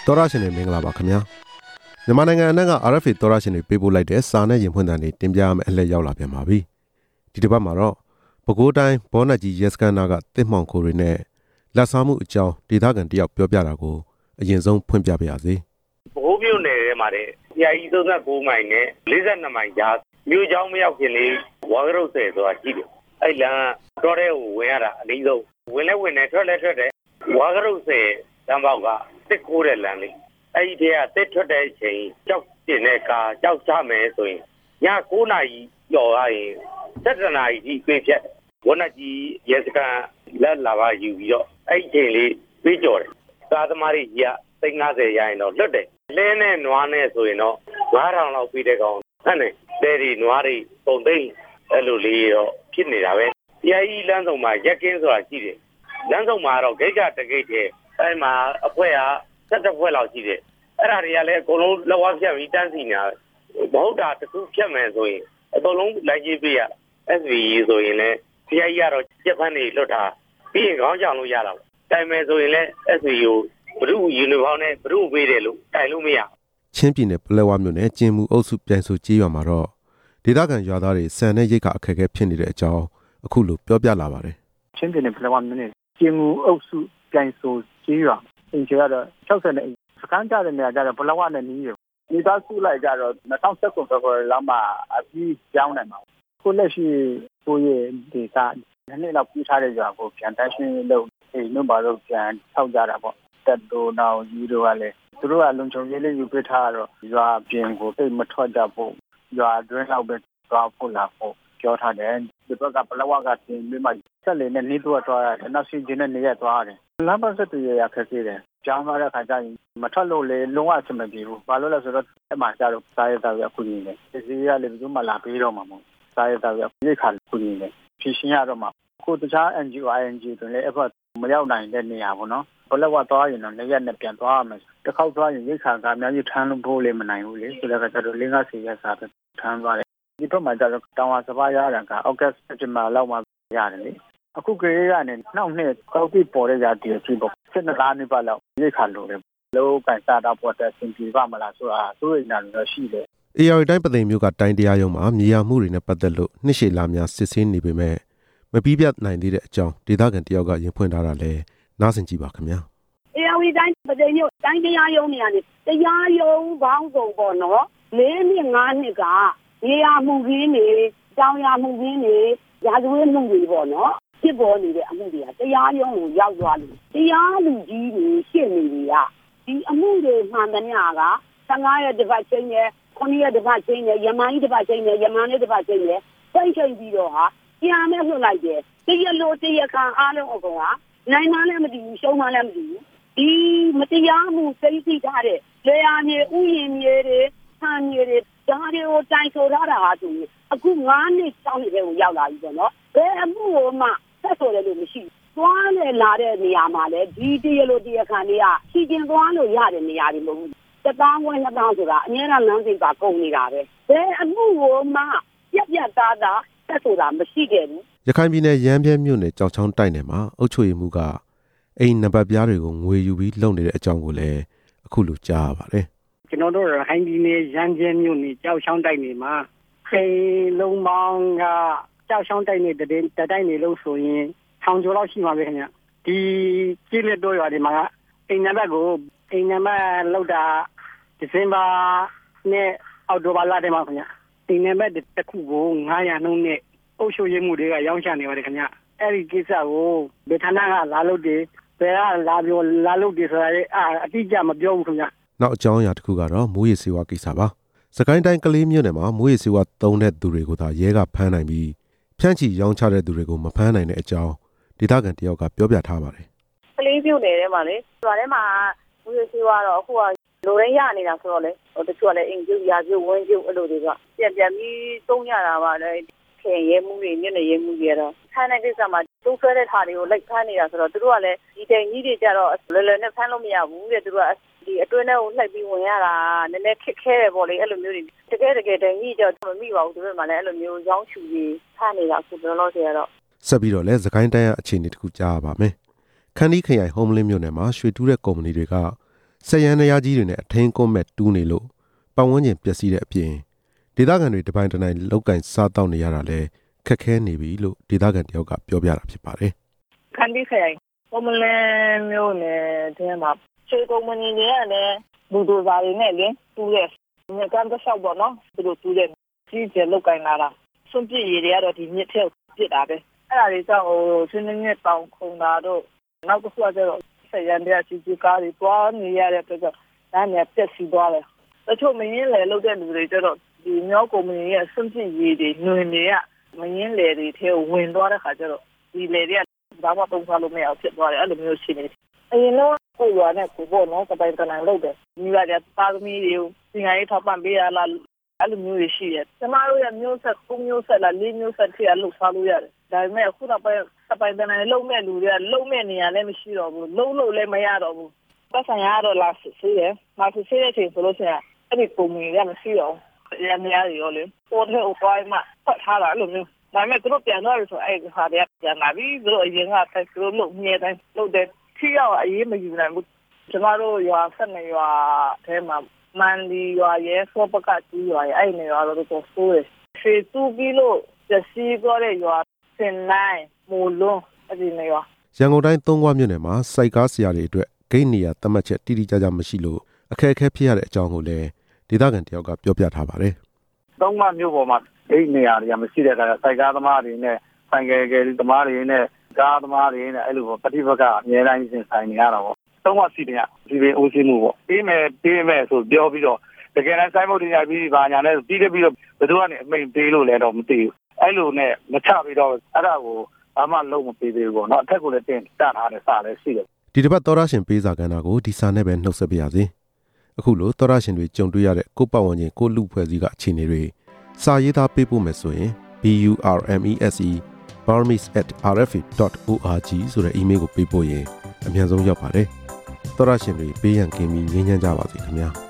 တော်ရရှင်တွေမင်္ဂလာပါခင်ဗျာမြန်မာနိုင်ငံအနှံ့က RFA တော်ရရှင်တွေပေးပို့လိုက်တဲ့စာနဲ့ရင်ဖွင့်သံတွေတင်ပြရမယ့်အလှည့်ရောက်လာပြန်ပါပြီဒီတစ်ပတ်မှာတော့ပဲခူးတိုင်းဘောနက်ကြီးရဲစခန်းနာကတစ်မှောင်ခိုတွေနဲ့လက်စားမှုအကြောင်းဒေသခံတယောက်ပြောပြတာကိုအရင်ဆုံးဖွင့်ပြပါရစေပဲခူးမြို့နယ်ထဲမှာတဲ့39မိုင်နဲ့42မိုင်ကြားမြို့ကျောင်းမရောက်ခင်လေးဝါကရုတ်ဆယ်ဆိုတာရှိတယ်အဲ့လမ်းတော့တဲ့ကိုဝင်ရတာအနည်းဆုံးဝင်လဲဝင်တယ်ထွက်လဲထွက်တယ်ဝါကရုတ်ဆယ်တန်းပေါက်ကတစ်ခိုးတဲ့လမ်းလေးအဲ့ဒီတည်းကတစ်ထွက်တဲ့အချိန်ကြောက်တင်တဲ့ကာကြောက်ချမယ်ဆိုရင်ည9နာရီကျော်ရရင်7နာရီကြီးပြေးဖြတ်ဝနက်ကြီးရဲစခန်းလက်လာပါယူပြီးတော့အဲ့ဒီချိန်လေးပြေးကြော်တယ်ကားသမားကြီးက350ရရင်တော့လွတ်တယ်လင်းနဲ့နွားနဲ့ဆိုရင်တော့9000လောက်ပြီးတဲ့ကောင်အဲ့နဲ့တဲဒီနွားတွေပုံသိမ့်အဲ့လိုလေးတော့ဖြစ်နေတာပဲတရားကြီးလမ်းဆောင်မှာရက်ကင်းဆိုတာရှိတယ်လမ်းဆောင်မှာတော့ဂိတ်ကတဂိတ်တည်းအဲ့မှာအဖွဲ့က7ဖွဲ့လောက်ရှိတယ်အဲ့ဒါတွေကလည်းအကုန်လုံးလောက်ဝဖြတ်ပြီးတန်းစီနေတာမဟုတ်တာတခုဖြတ်မယ်ဆိုရင်အကုန်လုံးလိုက်ကြည့်ပေးရ SVE ဆိုရင်လည်းတရားကြီးကတော့ချက်ဖန်းတွေလွတ်တာပြီးရင်ခေါင်းချောင်လို့ရတာတိုင်မယ်ဆိုရင်လည်း SVE ကိုဘုရုယူနီဖောင်းနဲ့ဘုရုပေးတယ်လို့တိုင်လို့မရချင်းပြည်နယ်ပလက်ဝမြို့နယ်ကျင်းမှုအုပ်စုပြန်ဆိုကြေးရွာမှာတော့ဒေသခံရွာသားတွေစံနဲ့ရိတ်ခအခက်အခဲဖြစ်နေတဲ့အကြောင်းအခုလိုပြောပြလာပါတယ်ချင်းပြည်နယ်ပလက်ဝမြို့နယ်ကျင်းမှုအုပ်စုပြန်ဆိုကြေးရွာအင်ဂျီကတော့60နဲ့စကန်ကြတဲ့နေရာကျတော့ပလက်ဝနဲ့နီးတယ်မိသားစုလိုက်ကြတော့2019ဖေဖော်ဝါရီလမှာအပြီးကြောင်းနိုင်မှာခုလက်ရှိကိုရဲ့ဒေသနှစ်လောက်ပြီးထားတဲ့ရွာကိုပြန်တန်းရှင်းလုပ်အိမ်တို့ဘာလို့ပြန်ထောက်ကြတာပေါ့တက်တို့နောက်ကြီးတို့ကလည်းသူတို့ကလုံခြုံရေးလေးယူပေးထားတော့ရွာပြင်ကိုတိတ်မထွက်ကြဖို့ရွာတွင်းလောက်ပဲသွားဖို့လာဖို့ပြောထားတယ်ဒီဘက်ကပလက်ဝကတင်ပြီးမှဆက်လေနဲ့နေတော့သွားရတယ်နောက်စီချင်းနဲ့နေရသွားတယ်လမ်းပတ်ဆက်တွေရခက်ခဲတယ်ကြောင်းသွားတဲ့ခါကျရင်မထွက်လို့လေလုံးဝအဆင်မပြေဘူးဘာလို့လဲဆိုတော့အဲ့မှာကျတော့စားရတော့ရအခုနေတယ်ဒီစီကလည်းဘယ်သူမှလာပေးတော့မှာမဟုတ်စားရတော့ရရိတ်ခါခုနေတယ်ဖြည့်ရှင်းရတော့မှာကိုတခြား NGO ING တွေလည်းအဲ့မရောက်နိုင်တဲ့နေရာပေါ့နော်ဘလက်ဝသွားရင်တော့နေ့ရက်နဲ့ပြန်သွားရမယ်တစ်ခေါက်သွားရင်ရိတ်ခါကအများကြီးထမ်းလို့ဖို့လည်းမနိုင်ဘူးလေဆိုတော့ကျတော့50ရက်စာပဲထမ်းသွားတယ်ဒီဘက်မှာကျတော့တောင်ဝါစပါးရတာကအောက်ကစက်တင်ဘာလောက်မှရတယ်လေအခုကလေးကနေနောက်နှစ်ကောက်ပြီးပေါ်တဲ့ရာတီအဖြစ်ပေါ့7လနှစ်ပတ်လောက်ရိတ်ခါလို့တယ်လောကန်စားတော့ပေါ်တဲ့အစဉ်ပြေပါမလားဆိုတာစိုးရိမ်တာလည်းရှိတယ် AR တိုင်းပသိမ်မြို့ကတိုင်းတရားရုံးမှာမြေယာမှုတွေနဲ့ပတ်သက်လို့နှစ်ရှည်လာများစစ်ဆေးနေပေမဲ့မပြီးပြတ်နိုင်သေးတဲ့အကြောင်းဒေသခံတယောက်ကရင်ဖွင့်ထားတာလဲနားဆင်ကြည့်ပါခင်ဗျာ AR တိုင်းပသိမ်မြို့တိုင်းတရားရုံးနေရတယ်တရားရုံးပေါင်းစုံပေါ့နော်4နှစ်5နှစ်ကမြေယာမှုရင်းနေတောင်ယာမှုရင်းနေရာဇဝတ်မှုတွေပေါ့နော်ဖြစ်ပေါ်နေတဲ့အမှုတွေကတရားရုံးကိုရောက်သွားလို့တရားလူကြီးတွေရှင်းနေပြီကဒီအမှုတွေမှန်သမျှက15ရက်တစ်ပတ်ချင်းနဲ့9ရက်တစ်ပတ်ချင်းနဲ့ယမန်ကြီးတစ်ပတ်ချင်းနဲ့ယမန်လေးတစ်ပတ်ချင်းနဲ့စိတ်ချိန်ပြီးတော့ဟာပြန်မဲ့လွှတ်လိုက်တယ်တရားလို့တရားခံအားလုံးအကုန်ဟာနိုင်မှလည်းမတည်ဘူးရှုံးမှလည်းမတည်ဘူးဒီမတရားမှုစိတ်သိထားတဲ့လေယာဉ်မြေဥယျာဉ်မြေတွေဆံမြေတွေဒါတွေကိုတိုင်ဆိုထားတာဟာသူအခု9နှစ်6နှစ်တည်းကိုရောက်လာပြီပေါ့နော်ဘယ်အမှုကိုမှဆက်ဆိုတယ်လို့မရှိဘူးသွားလေလာတဲ့နေရာမှာလည်းဒီတရားလို့တရားခံတွေကစီကျင်သွားလို့ရတဲ့နေရာတွေမဟုတ်ဘူး1000ဝန်း2000ဆိုတာအများအားလမ်းစိတ်ကကုန်နေတာပဲဘယ်အမှုကိုမှပြတ်သားသားဆက်ဆိုတာမရှိခဲ့ဘူးရခိုင်ပြည်နယ်ရမ်းပြဲမြို့နယ်ကြောက်ချောင်းတိုက်နယ်မှာအုပ်ချုပ်ရေးမှူးကအိမ်နံပါတ်ပြားတွေကိုငွေယူပြီးလုပ်နေတဲ့အကြောင်းကိုလည်းအခုလိုကြားရပါတယ်ကျွန်တော်တို့ရခိုင်ပြည်နယ်ရမ်းပြဲမြို့နယ်ကြောက်ချောင်းတိုက်နယ်မှာအိမ်လုံးပေါင်းကကြောက်ချောင်းတိုက်နယ်တိုက်နယ်လို့ဆိုရင်ထောင်ကျော်လောက်ရှိမှာပဲခင်ဗျဒီကြီးလက်တော့ရွာဒီမှာအိမ်နံပါတ်ကိုအိမ်နံပါတ်လောက်တာဒီဇင်ဘာနဲ့အောက်တိုဘာလထဲမှာခင်ဗျအိမ်နံပါတ်တစ်ခုကို900နှုန်းနဲ့အုပ်ချုပ်ရေးမှုတွေကရောင်းချနေပါတယ်ခင်ဗျအဲ့ဒီကိစ္စကိုဗေထနာကလာလို့တယ်ဘယ်ကလာလို့တယ်ဆိုတာလေအတိအကျမပြောဘူးခင်ဗျနောက်အကြောင်းအရာတစ်ခုကတော့မိုးရေစေဝါကိစ္စပါစကိုင်းတိုင်းကလေးမြို့နယ်မှာမိုးရေစေဝါသုံးတဲ့သူတွေကိုသာရဲကဖမ်းနိုင်ပြီးဖြန့်ချီရောင်းချတဲ့သူတွေကိုမဖမ်းနိုင်တဲ့အကြောင်းဒေသခံတယောက်ကပြောပြထားပါတယ်ကလေးမြို့နယ်ထဲမှာလေရွာထဲမှာမိုးရေစေဝါတော့အခုကလိုရင်းရနေတာဆိုတော့လေတချို့ကလည်းအင်ကျူရာကျူဝင်းကျူအဲ့လိုတွေကပြန်ပြီးသုံးရတာပါလေခင်ရဲမှုတွေညနေရဲမှုတွေတော့ဖမ်းတဲ့ကိစ္စမှာတိုးဆွဲတဲ့ဟာတွေကိုလိုက်ဖမ်းနေတာဆိုတော့သူတို့ကလည်းဒီတိုင်ကြီးတွေကြတော့လွယ်လွယ်နဲ့ဖမ်းလို့မရဘူးတဲ့သူတို့ကဒီအတွင်းထဲကိုလှိုက်ပြီးဝင်ရတာနည်းနည်းခက်ခဲတယ်ပေါ့လေအဲ့လိုမျိုးတွေတကယ်တိုင်ကြီးကြတော့မမိပါဘူးသူတို့မှလည်းအဲ့လိုမျိုးရောင်းချူပြီးဖမ်းနေတာအခုတော်တော်ဆရာတော့ဆက်ပြီးတော့လည်းစကိုင်းတိုင်းရဲ့အခြေအနေတစ်ခုကြားရပါမယ်ခန်းဒီခရိုင်ဟုံးမလင်းမြို့နယ်မှာရွှေတူးတဲ့ကုမ္ပဏီတွေကစဆက်ရန်နေရာကြီးတွေနဲ့အထင်းကွန်းမဲ့တူးနေလို့ပတ်ဝန်းကျင်ပျက်စီးတဲ့အပြင်ဒေသခံတွေတပိုင်းတနိုင်လောက်ကင်စားတောက်နေရတာလဲခက်ခဲနေပြီလို့ဒေသခံတယောက်ကပြောပြတာဖြစ်ပါတယ်။ခန္တီခရိုင်ပုံမလန်မျိုးနဲ့တဲမှာချေကုမ္ပဏီတွေကလည်းဘူဒိုဇာတွေနဲ့လေတူးတဲ့မြေကမ်းတစ်လျှောက်ပေါ့နော်သူတို့တူးတဲ့ကြီးကျယ်လောက်ကင်လာတာစွန့်ပစ်ရည်တွေကတော့ဒီမြစ်ထဲပစ်တာပဲအဲ့ဒါတွေကြောင့်ချင်းချင်းတောင်ခုံတာတို့နောက်တစ်ခုကကျတော့ဆက်ရန်တဲ့ကြီးကားတွေတွားနေရတဲ့အတွက်ဒါနဲ့ပြက်စီးသွားတယ်တချို့မင်းလေလောက်တဲ့လူတွေကျတော့ဒီမြောက်ကုမ္ပဏီရဲ့စွန့်ပစ်ရည်တွေနှွင်တွေကမင်းလေတွေထဲဝင်သွားတဲ့ခါကျတော့ဒီလေတွေကဘာမှသုံးစားလို့မရအောင်ဖြစ်သွားတယ်အဲ့လိုမျိုးရှိနေတယ်အရင်တော့ကိုရွာနဲ့ကိုပေါ့နော်တပိုင်တနိုင်လုပ်တယ်မိဘတွေတာသမီးတွေကိုသင်္ကန်းရေးထောက်ပံ့ပေးရလားအဲ့လိုမျိုးရှိတယ်ကျမတို့ရဲ့မျိုးဆက်9မျိုးဆက်လား4မျိုးဆက်ထိအလုပ်စားလို့ရတယ်ဒါပေမဲ့အခုတော့တပိုင်တနိုင်လုပ်မဲ့လူတွေကလုပ်မဲ့နေရာလည်းမရှိတော့ဘူးလုံးလည်းမရတော့ဘူးပတ်ဆိုင်ရတော့လာစစ်ဆေးတယ်မစစ်ဆေးတဲ့အချိန်ဆိုလို့ရှိရင်အဲ့ဒီပုံမြင်ရမရှိတော့ရန်များရောလေပေါ်တဲ့ဥပိုင်းမှာဖတ်ထားတာအဲ့လိုမျိုးဒါပေမဲ့သူတို့ပြန်တော့ဆိုအဲ့ဒီဟာတွေပြန်လာပြီးသူတို့အရင်ကဆက်သူတို့လုပ်မြဲတိုင်းလုပ်တဲ့ထိရောက်အရေးမယူနိုင်ဘူးကျမတို့ရွာ12ရွာထဲမှာမန်လီရွာရဲ့စောပကတူရွာရဲ့အဲ့နေရွာတော့တော့ဆိုးတယ်ရှေ့တူပြီးလို့ပစီသွားတဲ့ရွာစင်နိုင်မိုးလုံးအဲ့ဒီနေရွာရန်ကုန်တိုင်းသုံးခွမြို့နယ်မှာစိုက်ကားဆရာတွေအတွက်ဂိတ်နေရာသတ်မှတ်ချက်တိတိကျကျမရှိလို့အခက်အခဲဖြစ်ရတဲ့အကြောင်းကိုလည်းဒေသခံတယောက်ကပြောပြထားပါတယ်သုံးခွမြို့ပေါ်မှာဂိတ်နေရာတွေကမရှိတဲ့အခါကျစိုက်ကားသမားတွေနဲ့ဆိုင်ကယ်သမားတွေနဲ့ကားသမားတွေနဲ့အဲ့လိုပဋိပက္ခအများတိုင်းရှင်ဆိုင်နေရတာပေါ့သုံးခွစီတင်ကဒီပင်အိုးစီမှုပေါ့ပေးမယ်ဆိုပြောပြီးတော့တကယ်တမ်းစိုင်းမုတ်တင်ရပြီးဘာညာလဲပြီးတော့ဘယ်သူကနေအမိန်ပေးလို့လဲတော့မသိဘူးအဲ့လိုနဲ့မချပြီးတော့အဲ့ဒါကိုဘာမှလုံးမပေးသေးဘူးပေါ့နော်အထက်ကိုလည်းတင်တတ်ထားတဲ့စာလည်းရှိတယ်ဒီတစ်ပတ်သောရရှင်ပေးစာကဏ္ဍကိုဒီစာနဲ့ပဲနှုတ်ဆက်ပြရစီအခုလိုသောရရှင်တွေကြုံတွေ့ရတဲ့ကိုပတ်ဝန်းကျင်ကိုလူဖွဲ့စည်းကအခြေအနေတွေစာရေးသားပေးဖို့မယ်ဆိုရင် burmese@rfa.org ဆိုတဲ့ email ကိုပေးပို့ရင်အမြန်ဆုံးရောက်ပါတယ်သောရရှင်တွေပေးရန်ကင်းပြီးငြိမ်းချမ်းကြပါစေခင်ဗျာ